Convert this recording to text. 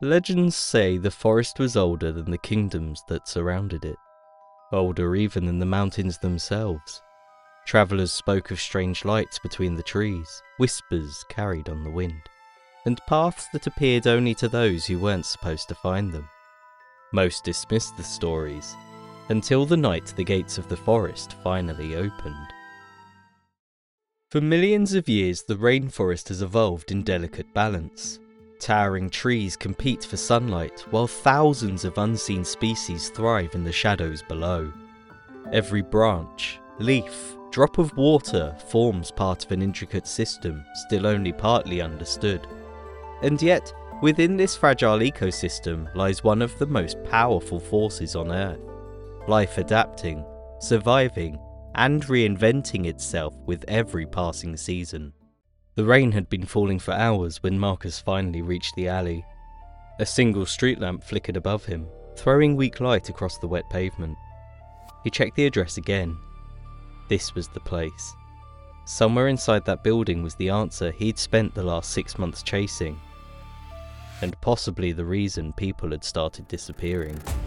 Legends say the forest was older than the kingdoms that surrounded it, older even than the mountains themselves. Travellers spoke of strange lights between the trees, whispers carried on the wind, and paths that appeared only to those who weren't supposed to find them. Most dismissed the stories, until the night the gates of the forest finally opened. For millions of years, the rainforest has evolved in delicate balance. Towering trees compete for sunlight, while thousands of unseen species thrive in the shadows below. Every branch, leaf, drop of water forms part of an intricate system still only partly understood. And yet, within this fragile ecosystem lies one of the most powerful forces on Earth. Life adapting, surviving, and reinventing itself with every passing season. The rain had been falling for hours when Marcus finally reached the alley. A single street lamp flickered above him, throwing weak light across the wet pavement. He checked the address again. This was the place. Somewhere inside that building was the answer he'd spent the last 6 months chasing. And possibly the reason people had started disappearing.